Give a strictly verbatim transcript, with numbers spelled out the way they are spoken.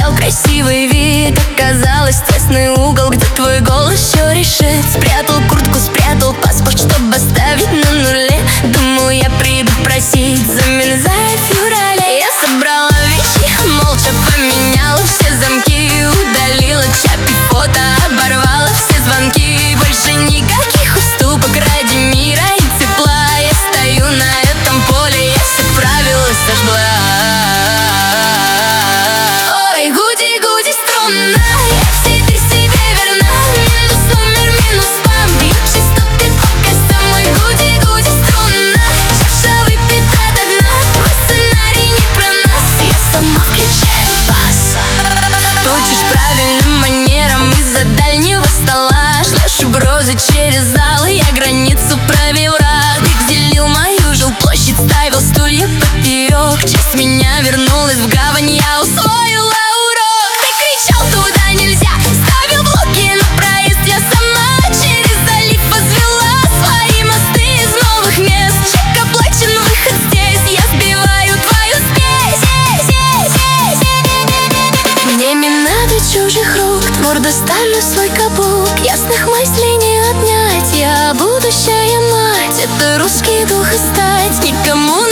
взял красивый вид. Оказалось, тесный угол, где твой голос все решит. Спрятал куртку, спрятал паспорт, чтобы оставить на нуле. Думал, я приду просить, замерзает в феврале. Я собрала вещи, молча поменяла все замки, удалила чат и фото, оборвала все звонки. Больше никаких уступок ради мира и тепла. Я стою на этом поле, я все правила сожгла. Ой, гуди-гуди струнная, я теперь себе верна. Минус номер, минус вам, бьют частоты пока со мной. Гуди-гуди струнная, чаша выпита до дна. Твой сценарий не про нас, я сама включаю бас. Точишь правильным манером из-за дальнего стола. Шлешь угрозы через зал, я границу провел раз. Ты делил мою жилплощадь, ставил стулья поперек. Часть меня вернулась в гавань, я усвоила урок. Ты кричал, туда нельзя, ставил блоки на проезд. Я сама через залив возвела свои мосты из новых мест. Чек оплачен, выход здесь, я сбиваю твою спесь. Мне не надо чужих рук, твердо ставлю свой каблук. Ясных мыслей не отнять, я будущая мать. Это русский дух и стать, никому